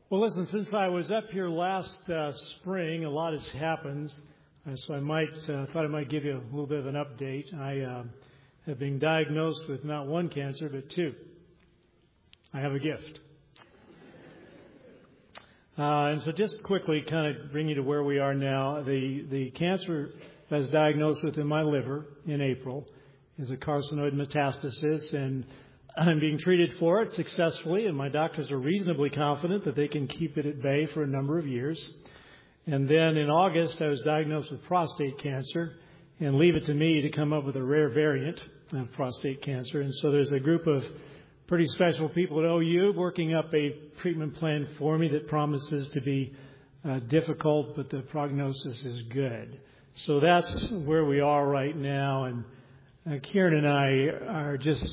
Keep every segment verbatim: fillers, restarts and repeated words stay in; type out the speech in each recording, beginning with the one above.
Well, listen, since I was up here last uh, spring, a lot has happened, uh, so I might uh, thought I might give you a little bit of an update. I uh, have been diagnosed with not one cancer, but two. I have a gift. Uh, and so just quickly kind of bring you to where we are now. The, the cancer I was diagnosed with in my liver in April is a carcinoid metastasis, and I'm being treated for it successfully, and my doctors are reasonably confident that they can keep it at bay for a number of years. And then in August, I was diagnosed with prostate cancer, and leave it to me to come up with a rare variant of prostate cancer. And so there's a group of pretty special people at O U working up a treatment plan for me that promises to be uh, difficult, but the prognosis is good. So that's where we are right now. And uh, Karen and I are just,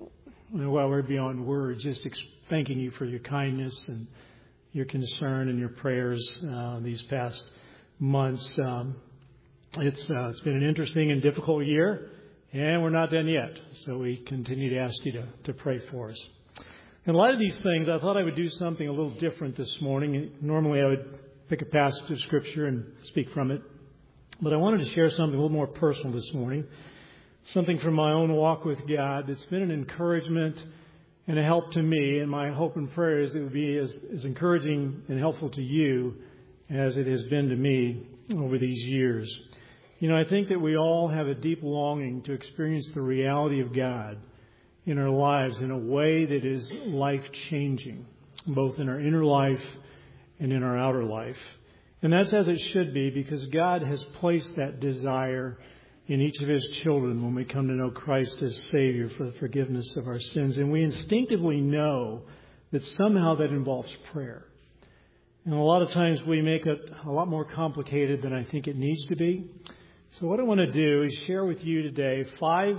well, we're beyond words, just ex- thanking you for your kindness and your concern and your prayers uh, these past months. Um, it's uh, it's been an interesting and difficult year, and we're not done yet. So we continue to ask you to, to pray for us. In light of these things, I thought I would do something a little different this morning. Normally I would pick a passage of Scripture and speak from it, but I wanted to share something a little more personal this morning. Something from my own walk with God that's been an encouragement and a help to me. And my hope and prayer is it would be as, as encouraging and helpful to you as it has been to me over these years. You know, I think that we all have a deep longing to experience the reality of God in our lives in a way that is life-changing, both in our inner life and in our outer life. And that's as it should be, because God has placed that desire in each of His children when we come to know Christ as Savior for the forgiveness of our sins. And we instinctively know that somehow that involves prayer. And a lot of times we make it a lot more complicated than I think it needs to be. So what I want to do is share with you today five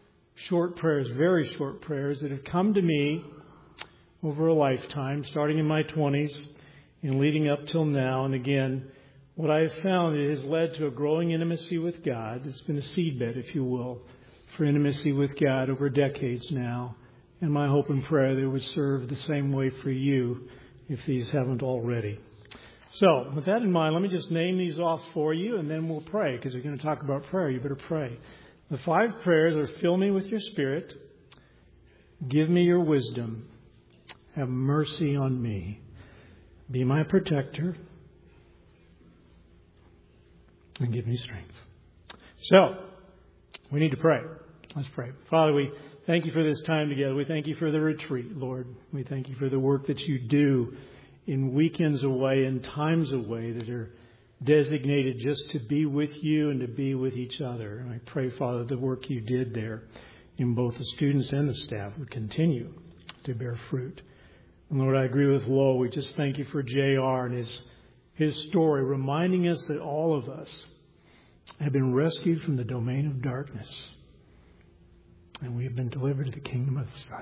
short prayers, very short prayers, that have come to me over a lifetime, starting in my twenties and leading up till now. And again, what I have found, it has led to a growing intimacy with God. It's been a seedbed, if you will, for intimacy with God over decades now. And my hope and prayer that it would serve the same way for you if these haven't already. So, with that in mind, let me just name these off for you, and then we'll pray, because we're going to talk about prayer. You better pray. The five prayers are: fill me with your Spirit, give me your wisdom, have mercy on me, be my protector, and give me strength. So, we need to pray. Let's pray. Father, we thank you for this time together. We thank you for the retreat, Lord. We thank you for the work that you do in weekends away and times away that are designated just to be with you and to be with each other. And I pray, Father, the work you did there in both the students and the staff would continue to bear fruit. And Lord, I agree with Lo. We just thank you for J R and his His story, reminding us that all of us have been rescued from the domain of darkness, and we have been delivered to the kingdom of the Son.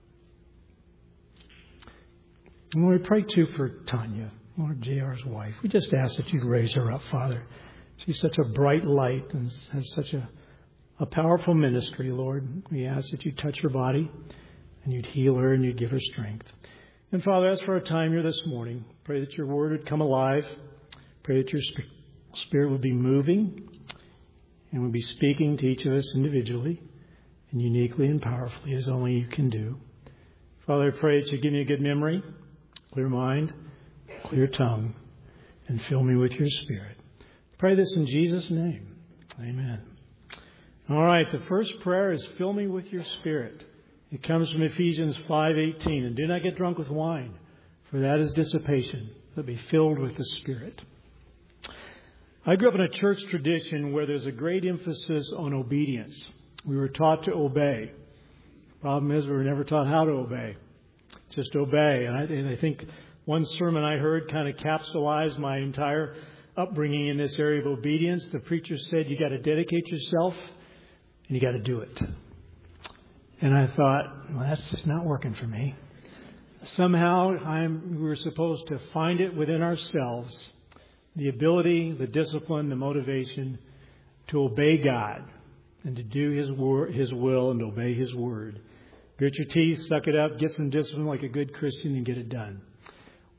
And Lord, we pray too for Tanya, Lord, J R's wife. We just ask that you'd raise her up, Father. She's such a bright light and has such a, a powerful ministry, Lord. We ask that you'd touch her body and you'd heal her and you'd give her strength. And Father, as for our time here this morning, pray that your word would come alive. Pray that your Spirit would be moving and would be speaking to each of us individually and uniquely and powerfully as only you can do. Father, I pray that you give me a good memory, clear mind, clear tongue, and fill me with your Spirit. Pray this in Jesus' name. Amen. All right, the first prayer is fill me with your Spirit. It comes from Ephesians five eighteen. And do not get drunk with wine, for that is dissipation, but be filled with the Spirit. I grew up in a church tradition where there's a great emphasis on obedience. We were taught to obey. Problem is, we were never taught how to obey. Just obey. And I, and I think one sermon I heard kind of capsulized my entire upbringing in this area of obedience. The preacher said, you got to dedicate yourself and you got to do it. And I thought, well, that's just not working for me. Somehow I'm, we were supposed to find it within ourselves, the ability, the discipline, the motivation to obey God and to do His, wor- His will and to obey His word. Grit your teeth, suck it up, get some discipline like a good Christian and get it done.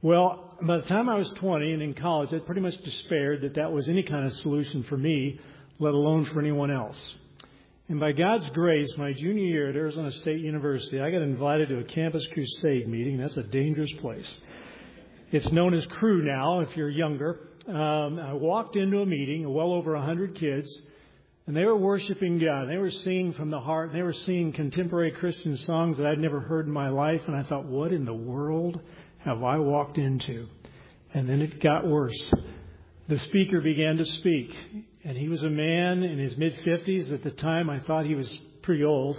Well, by the time I was twenty and in college, I pretty much despaired that that was any kind of solution for me, let alone for anyone else. And by God's grace, my junior year at Arizona State University, I got invited to a campus crusade meeting. That's a dangerous place. It's known as Crew now, if you're younger. Um, I walked into a meeting, well over one hundred kids, and they were worshiping God. They were singing from the heart. They were singing contemporary Christian songs that I'd never heard in my life. And I thought, what in the world have I walked into? And then it got worse. The speaker began to speak. And he was a man in his mid-fifties. At the time, I thought he was pretty old.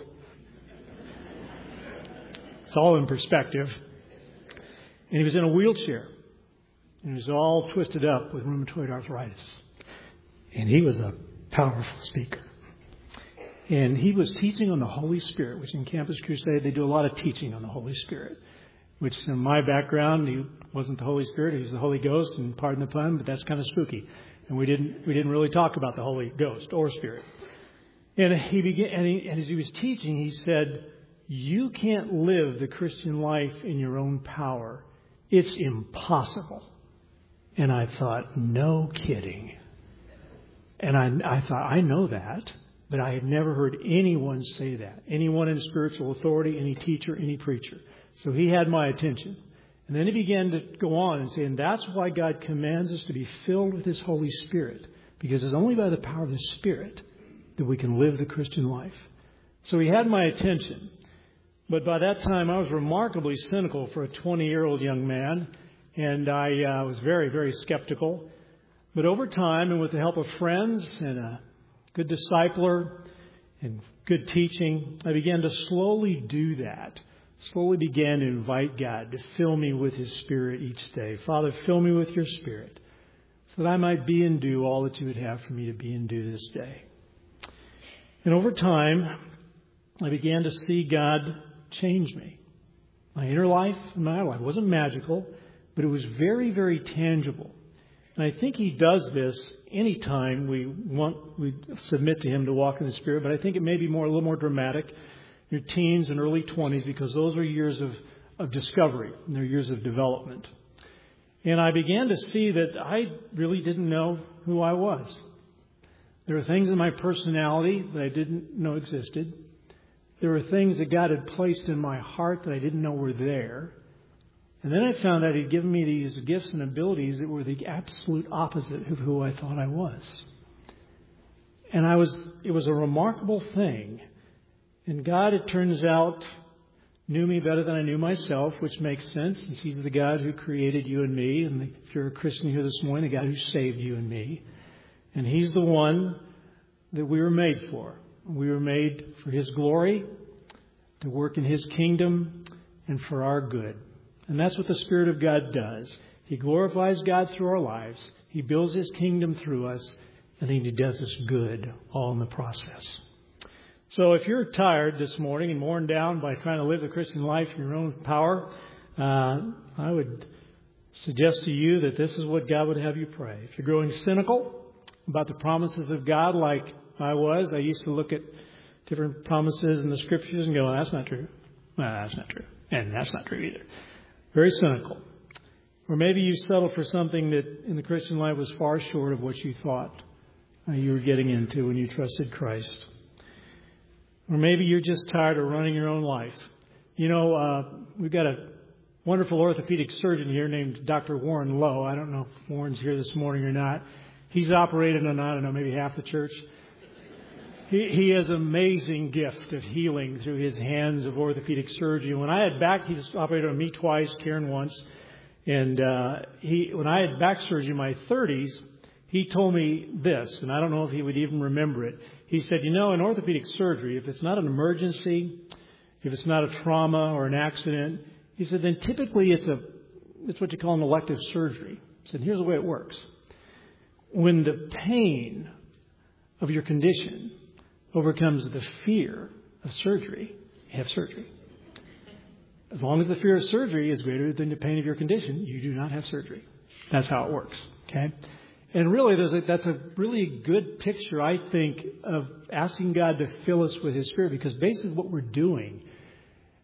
It's all in perspective. And he was in a wheelchair. And he was all twisted up with rheumatoid arthritis. And he was a powerful speaker. And he was teaching on the Holy Spirit, which in Campus Crusade, they do a lot of teaching on the Holy Spirit. Which in my background, he wasn't the Holy Spirit, he was the Holy Ghost, and pardon the pun, but that's kind of spooky. And we didn't we didn't really talk about the Holy Ghost or Spirit. And he began, and, he, and as he was teaching, he said, "You can't live the Christian life in your own power. It's impossible." And I thought, no kidding. And I, I thought, I know that, but I had never heard anyone say that. Anyone in spiritual authority, any teacher, any preacher. So he had my attention. And then he began to go on and say, and that's why God commands us to be filled with His Holy Spirit. Because it's only by the power of the Spirit that we can live the Christian life. So he had my attention. But by that time, I was remarkably cynical for a twenty-year-old young man. And I uh, was very, very skeptical. But over time, and with the help of friends and a good discipler and good teaching, I began to slowly do that. Slowly began to invite God to fill me with His Spirit each day. Father, fill me with your Spirit so that I might be and do all that you would have for me to be and do this day. And over time, I began to see God change me. My inner life and my outer life wasn't magical, but it was very, very tangible. And I think He does this anytime we want, we submit to Him to walk in the Spirit, but I think it may be more, a little more dramatic your teens and early twenties, because those are years of, of discovery and they're years of development. And I began to see that I really didn't know who I was. There were things in my personality that I didn't know existed. There were things that God had placed in my heart that I didn't know were there. And then I found out He'd given me these gifts and abilities that were the absolute opposite of who I thought I was. And I was, it was a remarkable thing. And God, it turns out, knew me better than I knew myself, which makes sense, since He's the God who created you and me. And if you're a Christian here this morning, the God who saved you and me. And He's the one that we were made for. We were made for His glory, to work in His kingdom, and for our good. And that's what the Spirit of God does. He glorifies God through our lives. He builds His kingdom through us. And He does us good all in the process. So if you're tired this morning and worn down by trying to live the Christian life in your own power, uh, I would suggest to you that this is what God would have you pray. If you're growing cynical about the promises of God like I was, I used to look at different promises in the Scriptures and go, well, that's not true. Well, that's not true. And that's not true either. Very cynical. Or maybe you settled for something that in the Christian life was far short of what you thought uh, you were getting into when you trusted Christ. Or maybe you're just tired of running your own life. You know, uh, we've got a wonderful orthopedic surgeon here named Doctor Warren Lowe. I don't know if Warren's here this morning or not. He's operated on, I don't know, maybe half the church. He, he has an amazing gift of healing through his hands of orthopedic surgery. When I had back, he's operated on me twice, Karen once. And uh, he, when I had back surgery in my thirties, he told me this, and I don't know if he would even remember it. He said, you know, in orthopedic surgery, if it's not an emergency, if it's not a trauma or an accident, he said, then typically it's a it's what you call an elective surgery. He said, here's the way it works. When the pain of your condition overcomes the fear of surgery, you have surgery. As long as the fear of surgery is greater than the pain of your condition, you do not have surgery. That's how it works. Okay? And really, there's a, that's a really good picture, I think, of asking God to fill us with His Spirit, because basically what we're doing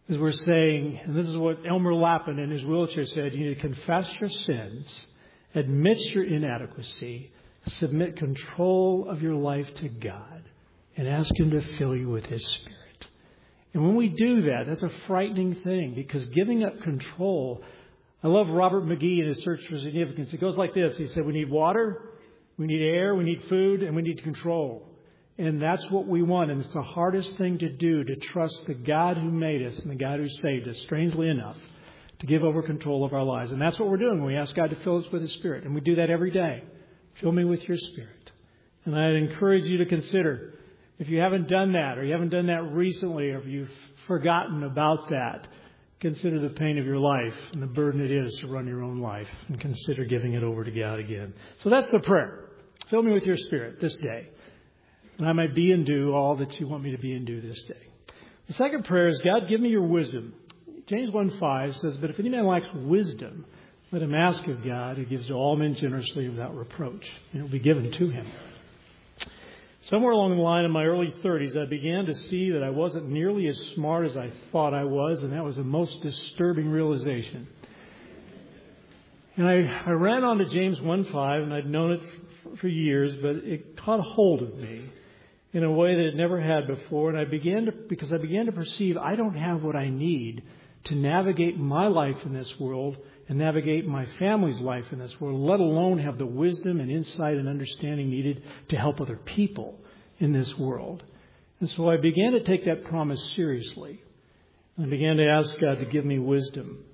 is we're saying, and this is what Elmer Lappin in his wheelchair said, you need to confess your sins, admit your inadequacy, submit control of your life to God, and ask Him to fill you with His Spirit. And when we do that, that's a frightening thing, because giving up control, I love Robert McGee in his Search for Significance. It goes like this. He said, we need water, we need air, we need food, and we need control. And that's what we want. And it's the hardest thing to do, to trust the God who made us and the God who saved us, strangely enough, to give over control of our lives. And that's what we're doing when we ask God to fill us with His Spirit. And we do that every day. Fill me with your Spirit. And I'd encourage you to consider, if you haven't done that, or you haven't done that recently, or if you've forgotten about that, consider the pain of your life and the burden it is to run your own life, and consider giving it over to God again. So that's the prayer. Fill me with your Spirit this day, and I might be and do all that you want me to be and do this day. The second prayer is, God, give me your wisdom. James one five says, but if any man lacks wisdom, let him ask of God, who gives to all men generously without reproach, and it will be given to him. Somewhere along the line in my early thirties, I began to see that I wasn't nearly as smart as I thought I was, and that was a most disturbing realization. And I, I ran on to James one five, and I'd known it f- for years, but it caught hold of me in a way that it never had before. And I began to, because I began to perceive I don't have what I need to navigate my life in this world and navigate my family's life in this world, let alone have the wisdom and insight and understanding needed to help other people in this world. And so I began to take that promise seriously. I began to ask God to give me wisdom.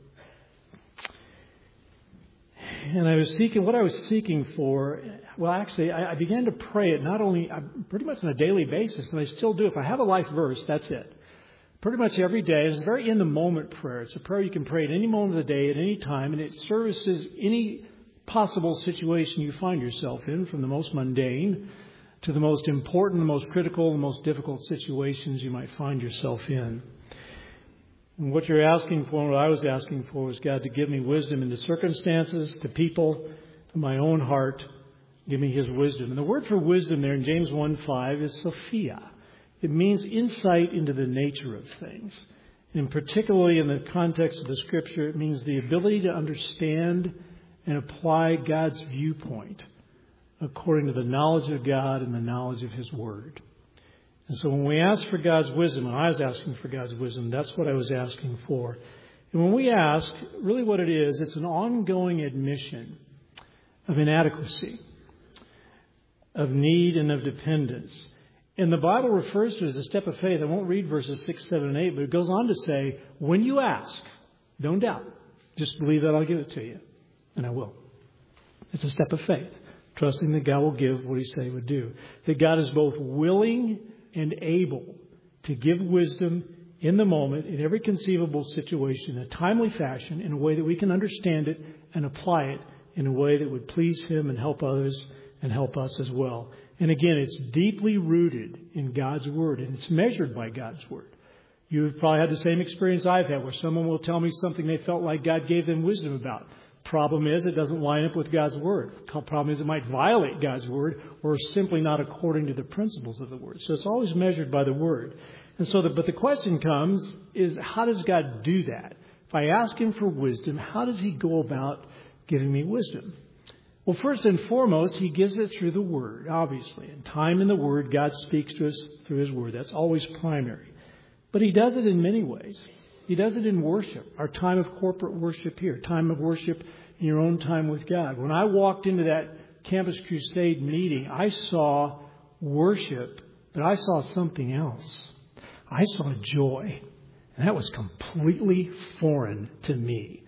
And I was seeking, what I was seeking for, well, actually, I, I began to pray it not only, pretty much on a daily basis, and I still do. If I have a life verse, that's it. Pretty much every day. It's a very in-the-moment prayer. It's a prayer you can pray at any moment of the day, at any time, and it services any possible situation you find yourself in, from the most mundane to the most important, the most critical, the most difficult situations you might find yourself in. And what you're asking for, and what I was asking for, was God to give me wisdom in the circumstances, to people, to my own heart. Give me His wisdom. And the word for wisdom there in James one five is Sophia. It means insight into the nature of things. And particularly in the context of the Scripture, it means the ability to understand and apply God's viewpoint according to the knowledge of God and the knowledge of His Word. And so when we ask for God's wisdom, and I was asking for God's wisdom, that's what I was asking for. And when we ask, really what it is, it's an ongoing admission of inadequacy, of need, and of dependence. And the Bible refers to it as a step of faith. I won't read verses six, seven, and eight, but it goes on to say, when you ask, don't doubt. Just believe that I'll give it to you. And I will. It's a step of faith, trusting that God will give what He said He would do. That God is both willing and able to give wisdom in the moment, in every conceivable situation, in a timely fashion, in a way that we can understand it and apply it in a way that would please Him and help others and help us as well. And again, it's deeply rooted in God's Word, and it's measured by God's Word. You've probably had the same experience I've had, where someone will tell me something they felt like God gave them wisdom about. Problem is, it doesn't line up with God's Word. The problem is, it might violate God's Word, or simply not according to the principles of the Word. So it's always measured by the Word. And so, the, but the question comes is, how does God do that? If I ask Him for wisdom, how does He go about giving me wisdom? Well, first and foremost, He gives it through the Word, obviously. In time in the Word, God speaks to us through His Word. That's always primary. But He does it in many ways. He does it in worship, our time of corporate worship here, time of worship in your own time with God. When I walked into that Campus Crusade meeting, I saw worship, but I saw something else. I saw joy, and that was completely foreign to me.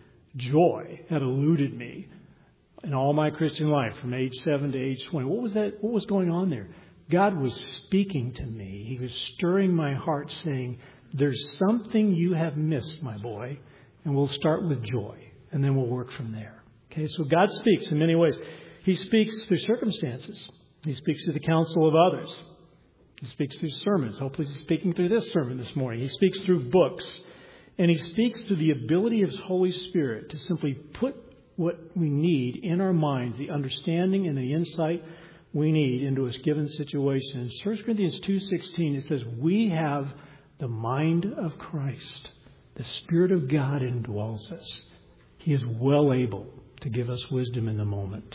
Joy had eluded me in all my Christian life, from age seven to age twenty. What was that? What was going on there? God was speaking to me. He was stirring my heart, saying, there's something you have missed, my boy, and we'll start with joy, and then we'll work from there. Okay, so God speaks in many ways. He speaks through circumstances. He speaks through the counsel of others. He speaks through sermons. Hopefully He's speaking through this sermon this morning. He speaks through books. And He speaks through the ability of His Holy Spirit to simply put what we need in our minds, the understanding and the insight we need into a given situation. In First Corinthians two sixteen, it says, we have the mind of Christ. The Spirit of God indwells us. He is well able to give us wisdom in the moment.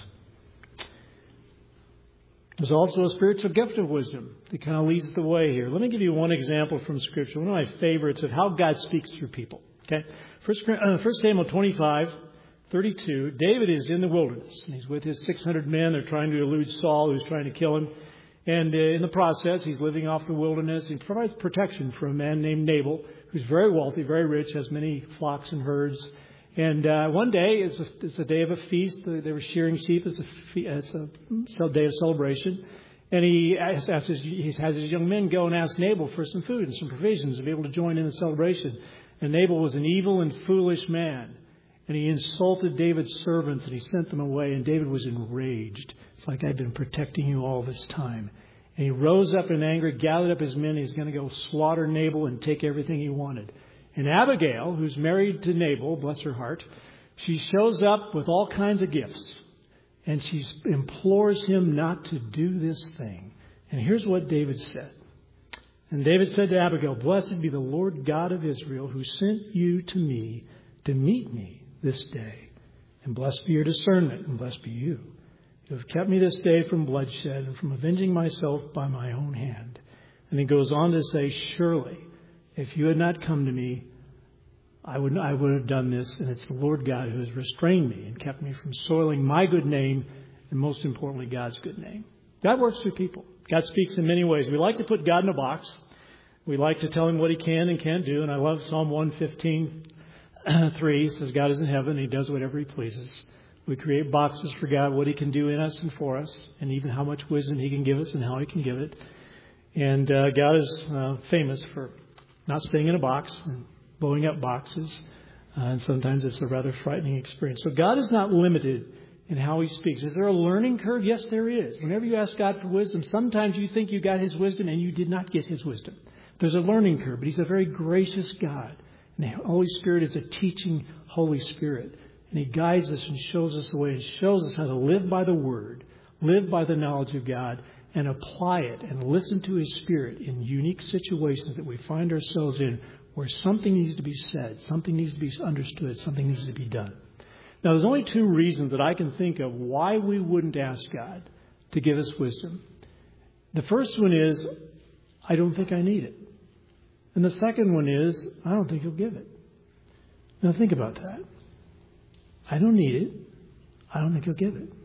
There's also a spiritual gift of wisdom that kind of leads the way here. Let me give you one example from Scripture, one of my favorites of how God speaks through people. Okay, First, uh, First Samuel twenty-five, thirty-two. David is in the wilderness, and he's with his six hundred men. They're trying to elude Saul, who's trying to kill him. And uh, in the process, he's living off the wilderness. He provides protection for a man named Nabal, who's very wealthy, very rich, has many flocks and herds. And uh, one day, it's a, it's a day of a feast. They were shearing sheep. It's a, fe- it's a day of celebration. And he, asks his, he has his young men go and ask Nabal for some food and some provisions to be able to join in the celebration. And Nabal was an evil and foolish man. And he insulted David's servants and he sent them away. And David was enraged. It's like, I've been protecting you all this time. And he rose up in anger, gathered up his men. He's going to go slaughter Nabal and take everything he wanted. And Abigail, who's married to Nabal, bless her heart, she shows up with all kinds of gifts. And she implores him not to do this thing. And here's what David said. And David said to Abigail, "Blessed be the Lord God of Israel, who sent you to me to meet me this day. And blessed be your discernment, and blessed be you. You have kept me this day from bloodshed and from avenging myself by my own hand." And he goes on to say, "Surely, if you had not come to me, I would I would have done this. And it's the Lord God who has restrained me and kept me from soiling my good name, and most importantly, God's good name." God works through people. God speaks in many ways. We like to put God in a box. We like to tell him what he can and can't do. And I love Psalm one fifteen, three. It says, God is in heaven. He does whatever he pleases. We create boxes for God, what he can do in us and for us, and even how much wisdom he can give us and how he can give it. And uh, God is uh, famous for not staying in a box and blowing up boxes. Uh, and sometimes it's a rather frightening experience. So God is not limited in how he speaks. Is there a learning curve? Yes, there is. Whenever you ask God for wisdom, sometimes you think you got his wisdom and you did not get his wisdom. There's a learning curve, but he's a very gracious God. And the Holy Spirit is a teaching Holy Spirit. And he guides us and shows us the way and shows us how to live by the Word, live by the knowledge of God, and apply it and listen to his Spirit in unique situations that we find ourselves in where something needs to be said, something needs to be understood, something needs to be done. Now, there's only two reasons that I can think of why we wouldn't ask God to give us wisdom. The first one is, I don't think I need it. And the second one is, I don't think he'll give it. Now, think about that. I don't need it. I don't think he'll give it.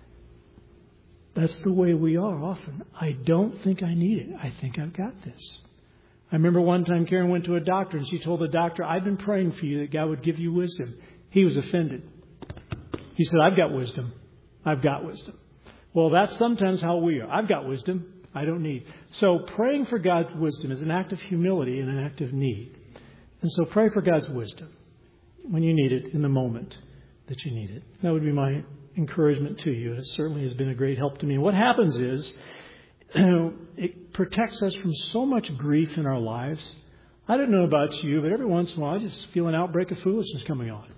That's the way we are often. I don't think I need it. I think I've got this. I remember one time Karen went to a doctor and she told the doctor, I've been praying for you that God would give you wisdom. He was offended. He said, I've got wisdom. I've got wisdom. Well, that's sometimes how we are. I've got wisdom. I don't need. So praying for God's wisdom is an act of humility and an act of need. And so pray for God's wisdom when you need it in the moment that you need it. That would be my encouragement to you. It certainly has been a great help to me. What happens is it protects us from so much grief in our lives. I don't know about you, but every once in a while I just feel an outbreak of foolishness coming on.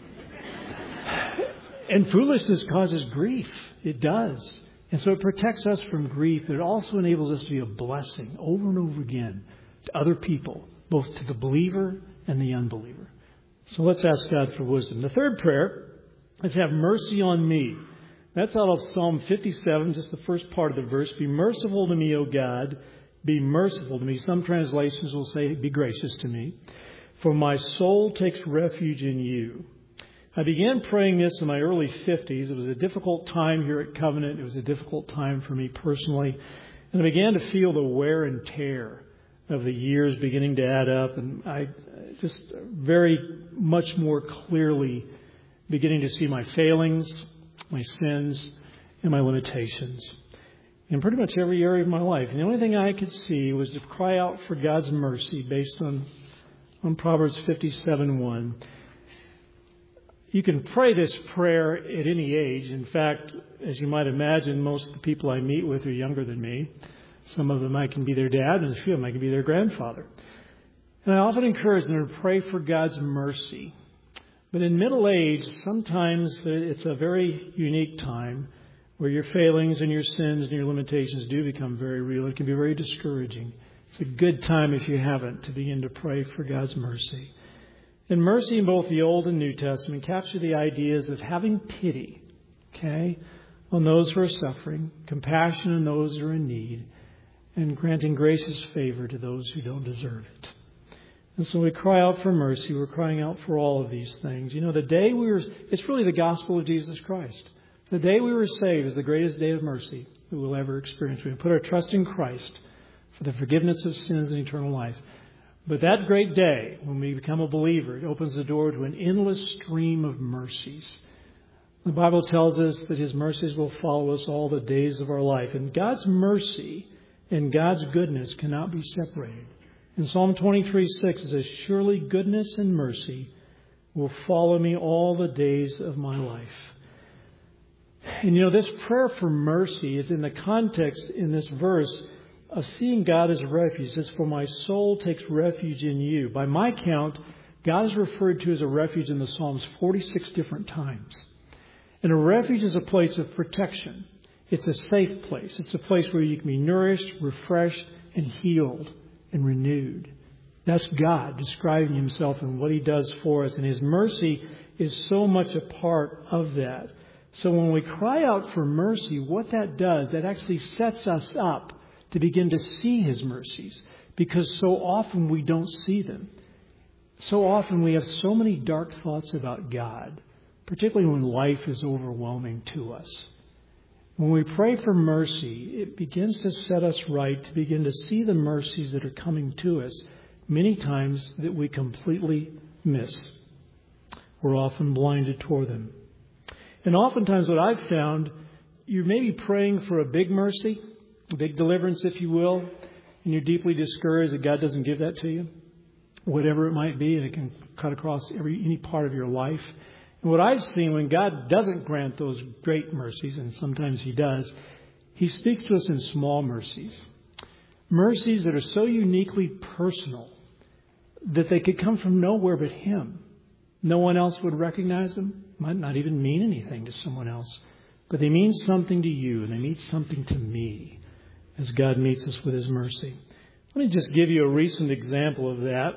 And foolishness causes grief. It does. And so it protects us from grief, but it also enables us to be a blessing over and over again to other people, both to the believer and the unbeliever. So let's ask God for wisdom. The third prayer is, have mercy on me. That's out of Psalm fifty-seven, just the first part of the verse. Be merciful to me, O God. Be merciful to me. Some translations will say, be gracious to me. For my soul takes refuge in you. I began praying this in my early fifties. It was a difficult time here at Covenant. It was a difficult time for me personally. And I began to feel the wear and tear of the years beginning to add up. And I just very much more clearly beginning to see my failings, my sins, and my limitations in pretty much every area of my life. And the only thing I could see was to cry out for God's mercy based on, on Proverbs fifty-seven one. You can pray this prayer at any age. In fact, as you might imagine, most of the people I meet with are younger than me. Some of them I can be their dad, and a few of them I can be their grandfather. And I often encourage them to pray for God's mercy. But in middle age, sometimes it's a very unique time where your failings and your sins and your limitations do become very real. It can be very discouraging. It's a good time, if you haven't, to begin to pray for God's mercy. And mercy in both the Old and New Testament capture the ideas of having pity, okay, on those who are suffering, compassion on those who are in need, and granting gracious favor to those who don't deserve it. And so we cry out for mercy. We're crying out for all of these things. You know, the day we were, it's really the gospel of Jesus Christ. The day we were saved is the greatest day of mercy that we'll ever experience. We put our trust in Christ for the forgiveness of sins and eternal life. But that great day, when we become a believer, it opens the door to an endless stream of mercies. The Bible tells us that His mercies will follow us all the days of our life. And God's mercy and God's goodness cannot be separated. In Psalm twenty-three six it says, "Surely goodness and mercy will follow me all the days of my life." And you know, this prayer for mercy is in the context in this verse of seeing God as a refuge. It says, "For my soul takes refuge in you." By my count, God is referred to as a refuge in the Psalms forty-six different times. And a refuge is a place of protection. It's a safe place. It's a place where you can be nourished, refreshed, and healed and renewed. That's God describing Himself and what He does for us. And His mercy is so much a part of that. So when we cry out for mercy, what that does, that actually sets us up to begin to see His mercies, because so often we don't see them. So often we have so many dark thoughts about God, particularly when life is overwhelming to us. When we pray for mercy, it begins to set us right to begin to see the mercies that are coming to us, many times that we completely miss. We're often blinded toward them. And oftentimes what I've found, you may be praying for a big mercy, a big deliverance, if you will, and you're deeply discouraged that God doesn't give that to you, whatever it might be, and it can cut across every any part of your life. And what I've seen when God doesn't grant those great mercies, and sometimes He does, He speaks to us in small mercies. Mercies that are so uniquely personal that they could come from nowhere but Him. No one else would recognize them, might not even mean anything to someone else. But they mean something to you, and they mean something to me as God meets us with His mercy. Let me just give you a recent example of that.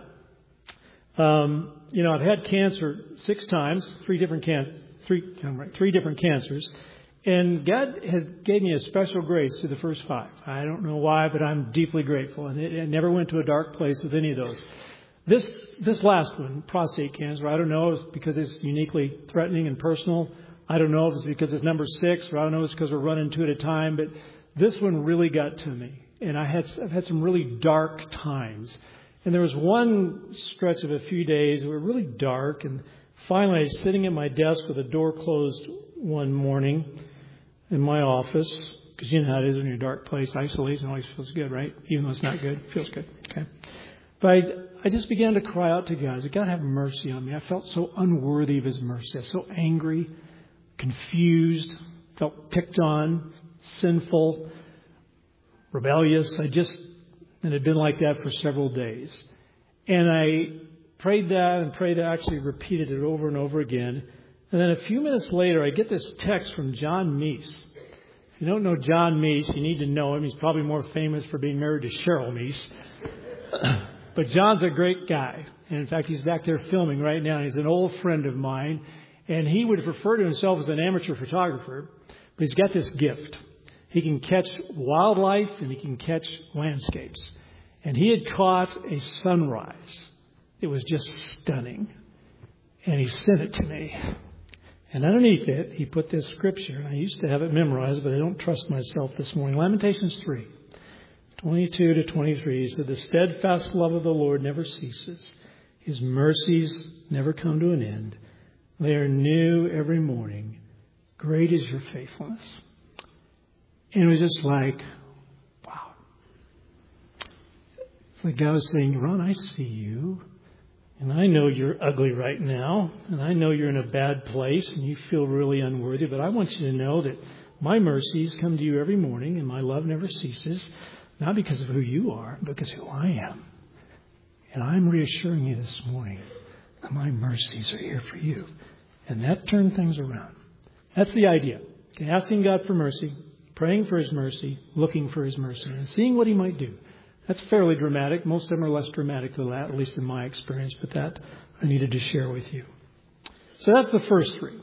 Um, you know, I've had cancer six times, three different can- three, three different cancers, and God has gave me a special grace to the first five. I don't know why, but I'm deeply grateful, and it, it never went to a dark place with any of those. This this last one, prostate cancer, I don't know if it's because it's uniquely threatening and personal. I don't know if it's because it's number six, or I don't know if it's because we're running two at a time. But this one really got to me, and I had I've had some really dark times. And there was one stretch of a few days that were really dark. And finally, I was sitting at my desk with the door closed one morning in my office, because you know how it is when you're in a dark place. Isolation always feels good, right? Even though it's not good, it feels good. Okay. But I, I just began to cry out to God. I said, "God, have mercy on me." I felt so unworthy of His mercy. I was so angry, confused, felt picked on, sinful, rebellious. I just, and it had been like that for several days. And I prayed that and prayed, actually repeated it over and over again. And then a few minutes later, I get this text from John Meese. If you don't know John Meese, you need to know him. He's probably more famous for being married to Cheryl Meese. But John's a great guy. And in fact, he's back there filming right now. He's an old friend of mine. And he would refer to himself as an amateur photographer. But he's got this gift. He can catch wildlife and he can catch landscapes. And he had caught a sunrise. It was just stunning. And he sent it to me. And underneath it, he put this scripture. I used to have it memorized, but I don't trust myself this morning. Lamentations three, twenty-two to twenty-three. He said, "The steadfast love of the Lord never ceases. His mercies never come to an end. They are new every morning. Great is your faithfulness." And it was just like, wow. It's like God was saying, "Ron, I see you. And I know you're ugly right now. And I know you're in a bad place and you feel really unworthy. But I want you to know that my mercies come to you every morning and my love never ceases. Not because of who you are, but because of who I am. And I'm reassuring you this morning that my mercies are here for you." And that turned things around. That's the idea. Okay, asking God for mercy, praying for His mercy, looking for His mercy, and seeing what He might do. That's fairly dramatic. Most of them are less dramatic than that, at least in my experience. But that I needed to share with you. So that's the first three.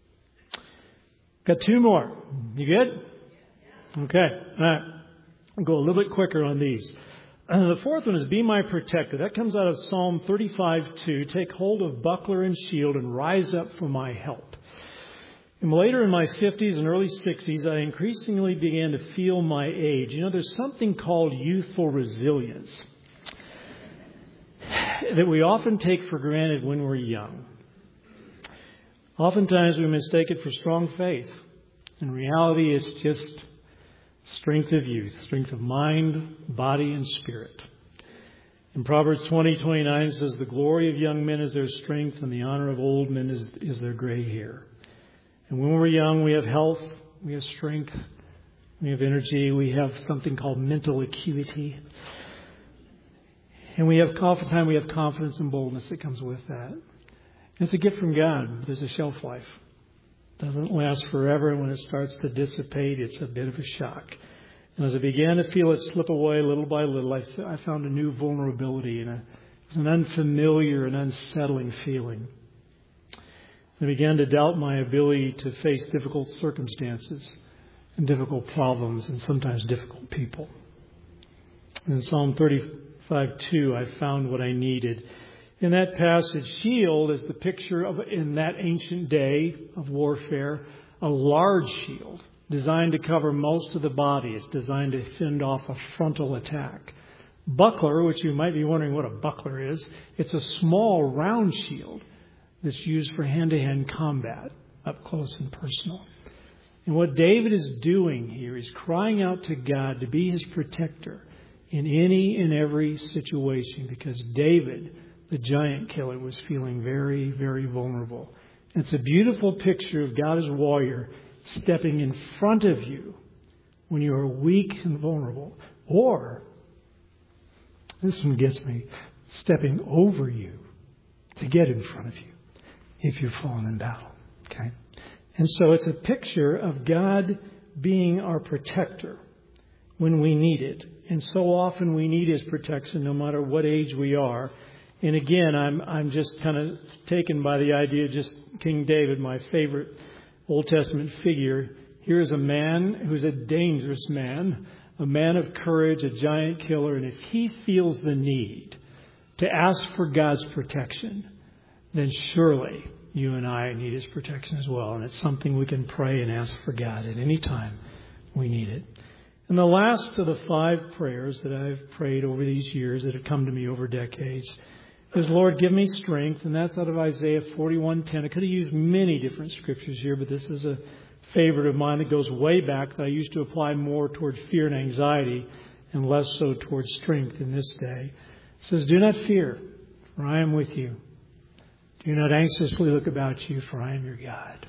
Got two more. You good? Okay. All right. I'll go a little bit quicker on these. Uh, the fourth one is be my protector. That comes out of Psalm thirty-five two. Take hold of buckler and shield and rise up for my help. And later in my fifties and early sixties, I increasingly began to feel my age. You know, there's something called youthful resilience that we often take for granted when we're young. Oftentimes we mistake it for strong faith. In reality, it's just strength of youth, strength of mind, body, and spirit. In Proverbs twenty twenty-nine it says, the glory of young men is their strength, and the honor of old men is, is their gray hair. And when we're young, we have health, we have strength, we have energy, we have something called mental acuity. And we have, oftentimes we have confidence and boldness that comes with that. It's a gift from God. There's a shelf life. It doesn't last forever. And when it starts to dissipate, it's a bit of a shock. And as I began to feel it slip away little by little, I, I found a new vulnerability. And a, it was an unfamiliar and unsettling feeling. I began to doubt my ability to face difficult circumstances and difficult problems and sometimes difficult people. In Psalm thirty-five two, I found what I needed. In that passage, shield is the picture of, in that ancient day of warfare, a large shield designed to cover most of the body. It's designed to fend off a frontal attack. Buckler, which you might be wondering what a buckler is, it's a small round shield that's used for hand-to-hand combat, up close and personal. And what David is doing here is crying out to God to be his protector in any and every situation, because David, the giant killer, was feeling very, very vulnerable. And it's a beautiful picture of God as warrior stepping in front of you when you are weak and vulnerable. Or, this one gets me, stepping over you to get in front of you if you've fallen in battle. Okay? And so it's a picture of God being our protector when we need it. And so often we need his protection no matter what age we are. And again, I'm I'm just kind of taken by the idea of just King David, my favorite Old Testament figure. Here is a man who's a dangerous man, a man of courage, a giant killer. And if he feels the need to ask for God's protection, then surely you and I need his protection as well. And it's something we can pray and ask for God at any time we need it. And the last of the five prayers that I've prayed over these years that have come to me over decades is, Lord, give me strength. And that's out of Isaiah forty-one ten. I could have used many different scriptures here, but this is a favorite of mine that goes way back that I used to apply more toward fear and anxiety and less so towards strength in this day. It says, do not fear, for I am with you. Do not anxiously look about you, for I am your God.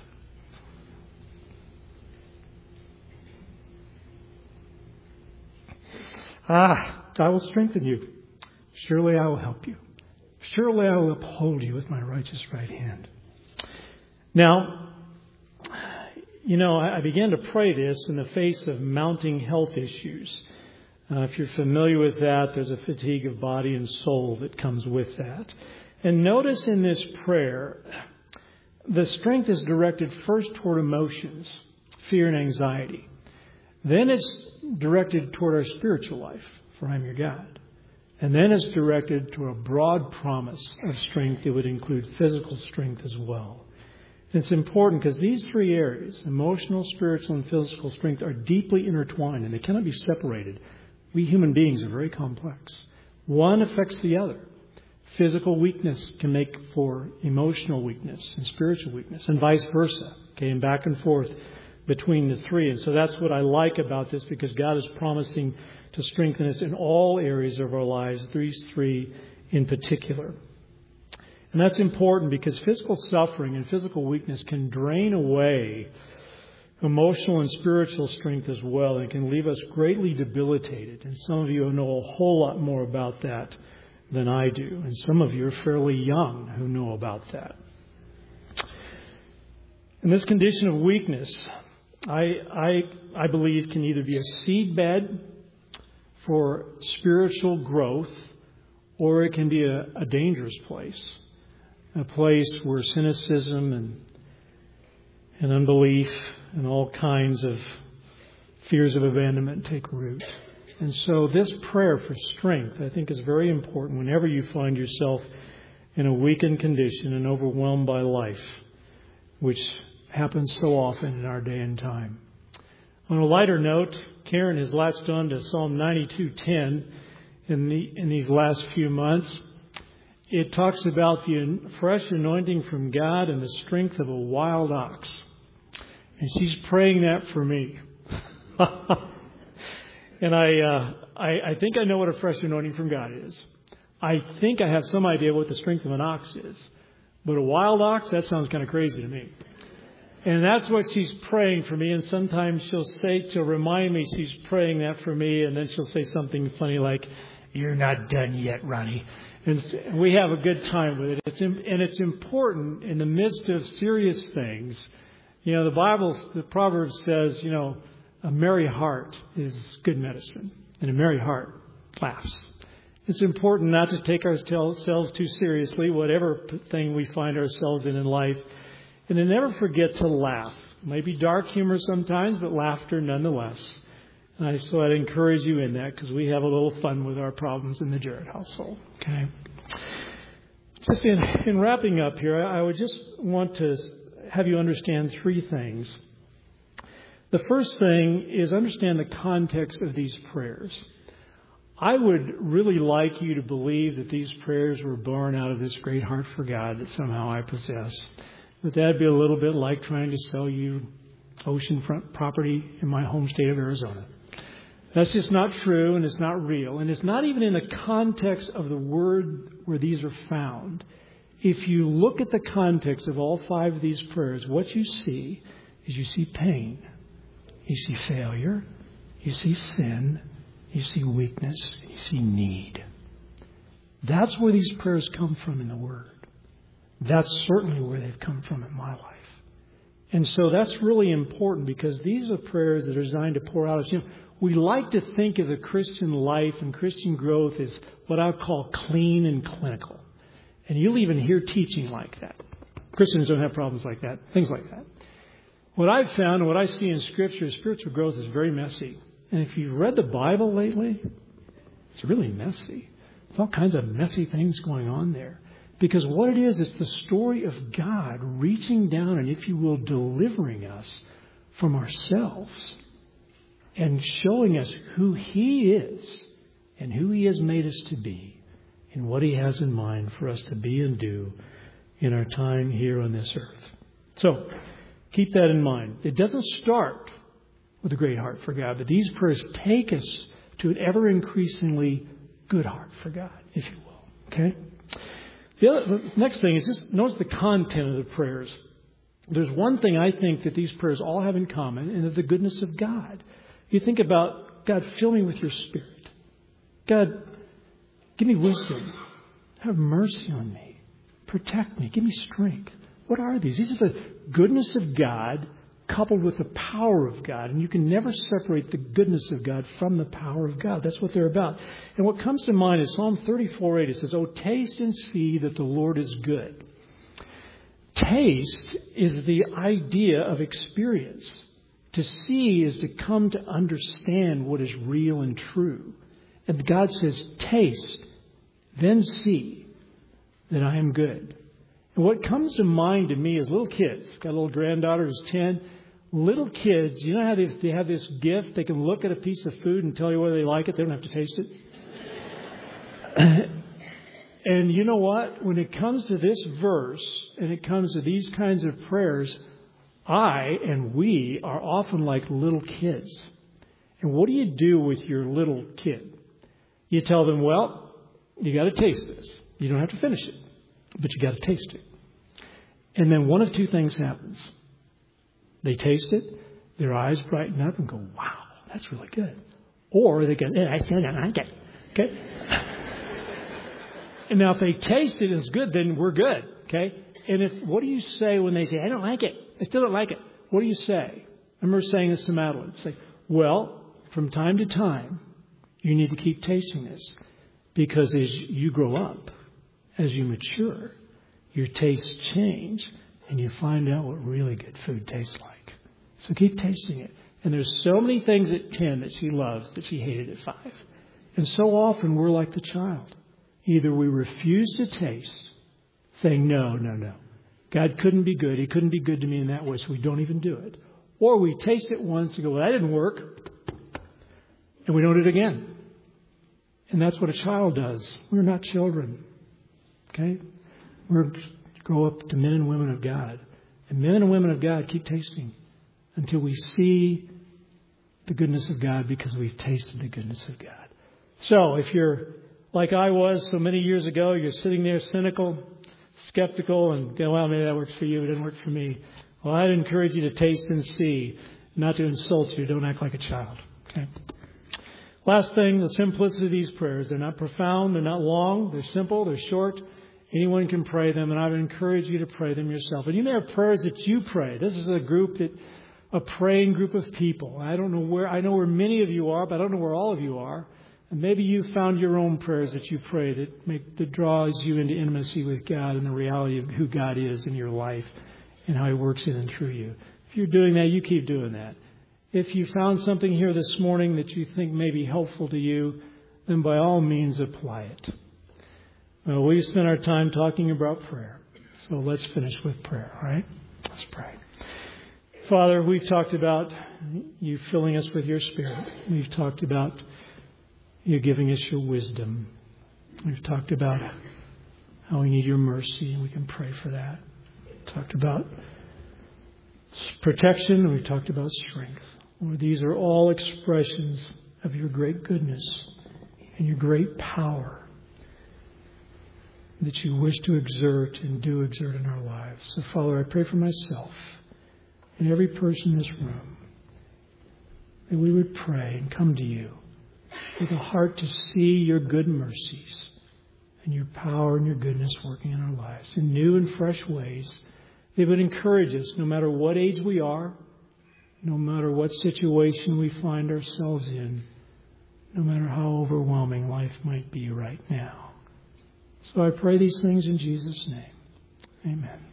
Ah, I will strengthen you. Surely I will help you. Surely I will uphold you with my righteous right hand. Now, you know, I began to pray this in the face of mounting health issues. Uh, if you're familiar with that, there's a fatigue of body and soul that comes with that. And notice in this prayer, the strength is directed first toward emotions, fear and anxiety. Then it's directed toward our spiritual life, for I'm your God. And then it's directed to a broad promise of strength that would include physical strength as well. And it's important because these three areas, emotional, spiritual, and physical strength, are deeply intertwined and they cannot be separated. We human beings are very complex. One affects the other. Physical weakness can make for emotional weakness and spiritual weakness, and vice versa. Okay, and back and forth between the three. And so that's what I like about this, because God is promising to strengthen us in all areas of our lives, these three in particular. And that's important because physical suffering and physical weakness can drain away emotional and spiritual strength as well, and can leave us greatly debilitated. And some of you know a whole lot more about that than I do. And some of you are fairly young who know about that. And this condition of weakness, I, I, I believe, can either be a seedbed for spiritual growth, or it can be a, a dangerous place a place where cynicism and and unbelief and all kinds of fears of abandonment take root. And so this prayer for strength, I think, is very important whenever you find yourself in a weakened condition and overwhelmed by life, which happens so often in our day and time. On a lighter note, Karen has latched on to Psalm ninety-two ten in the in these last few months. It talks about the fresh anointing from God and the strength of a wild ox. And she's praying that for me. And I, uh, I I think I know what a fresh anointing from God is. I think I have some idea what the strength of an ox is. But a wild ox, that sounds kind of crazy to me. And that's what she's praying for me. And sometimes she'll say, she'll remind me she's praying that for me. And then she'll say something funny like, "You're not done yet, Ronnie." And we have a good time with it. It's, and it's important in the midst of serious things. You know, the Bible, the Proverbs says, you know, a merry heart is good medicine, and a merry heart laughs. It's important not to take ourselves too seriously, whatever thing we find ourselves in in life, and to never forget to laugh. Maybe dark humor sometimes, but laughter nonetheless. And I, so I'd encourage you in that, because we have a little fun with our problems in the Jarrett household. Okay. Just in, in wrapping up here, I would just want to have you understand three things. The first thing is understand the context of these prayers. I would really like you to believe that these prayers were born out of this great heart for God that somehow I possess. But that'd be a little bit like trying to sell you oceanfront property in my home state of Arizona. That's just not true, and it's not real. And it's not even in the context of the word where these are found. If you look at the context of all five of these prayers, what you see is you see pain. You see failure, you see sin, you see weakness, and you see need. That's where these prayers come from in the Word. That's certainly where they've come from in my life. And so that's really important, because these are prayers that are designed to pour out. You know, we like to think of the Christian life and Christian growth as what I would call clean and clinical. And you'll even hear teaching like that. Christians don't have problems like that, things like that. What I've found and what I see in Scripture is spiritual growth is very messy. And if you've read the Bible lately, it's really messy. There's all kinds of messy things going on there. Because what it is, it's the story of God reaching down and, if you will, delivering us from ourselves and showing us who He is and who He has made us to be and what He has in mind for us to be and do in our time here on this earth. So, keep that in mind. It doesn't start with a great heart for God, but these prayers take us to an ever increasingly good heart for God, if you will. Okay? The, other, the next thing is just notice the content of the prayers. There's one thing I think that these prayers all have in common, and it's the goodness of God. You think about, God, fill me with your Spirit. God, give me wisdom. Have mercy on me. Protect me. Give me strength. What are these? These are the goodness of God coupled with the power of God. And you can never separate the goodness of God from the power of God. That's what they're about. And what comes to mind is Psalm thirty-four eight. It says, "Oh, taste and see that the Lord is good." Taste is the idea of experience. To see is to come to understand what is real and true. And God says, taste, then see that I am good. And what comes to mind to me is little kids. Got a little granddaughter who's ten. Little kids, you know how they, they have this gift? They can look at a piece of food and tell you whether they like it. They don't have to taste it. And you know what? When it comes to this verse and it comes to these kinds of prayers, I and we are often like little kids. And what do you do with your little kid? You tell them, well, you got to taste this. You don't have to finish it, but you got to taste it. And then one of two things happens. They taste it, their eyes brighten up and go, wow, that's really good. Or they go, eh, I still don't like it. Okay? And now if they taste it and it's good, then we're good. Okay? And if what do you say when they say, I don't like it, I still don't like it? What do you say? I remember saying this to Madeline. Say, well, from time to time, you need to keep tasting this. Because as you grow up, as you mature, your tastes change and you find out what really good food tastes like. So keep tasting it. And there's so many things at ten that she loves that she hated at five. And so often we're like the child. Either we refuse to taste, saying, no, no, no. God couldn't be good. He couldn't be good to me in that way, so we don't even do it. Or we taste it once and go, well, that didn't work. And we don't do it again. And that's what a child does. We're not children. Okay? We're grow up to men and women of God. And men and women of God keep tasting until we see the goodness of God because we've tasted the goodness of God. So if you're like I was so many years ago, you're sitting there cynical, skeptical, and go, well, maybe that works for you. It didn't work for me. Well, I'd encourage you to taste and see, not to insult you. Don't act like a child. Okay. Last thing, the simplicity of these prayers. They're not profound. They're not long. They're simple. They're short. Anyone can pray them, and I would encourage you to pray them yourself. And you may have prayers that you pray. This is a group that, a praying group of people. I don't know where, I know where many of you are, but I don't know where all of you are. And maybe you found your own prayers that you pray that make, that draws you into intimacy with God and the reality of who God is in your life and how He works in and through you. If you're doing that, you keep doing that. If you found something here this morning that you think may be helpful to you, then by all means apply it. Well, we spent our time talking about prayer. So let's finish with prayer, all right? Let's pray. Father, we've talked about you filling us with your Spirit. We've talked about you giving us your wisdom. We've talked about how we need your mercy, and we can pray for that. We've talked about protection, and we've talked about strength. Lord, these are all expressions of your great goodness and your great power that you wish to exert and do exert in our lives. So, Father, I pray for myself and every person in this room that we would pray and come to you with a heart to see your good mercies and your power and your goodness working in our lives in new and fresh ways. It would encourage us no matter what age we are, no matter what situation we find ourselves in, no matter how overwhelming life might be right now. So I pray these things in Jesus' name. Amen.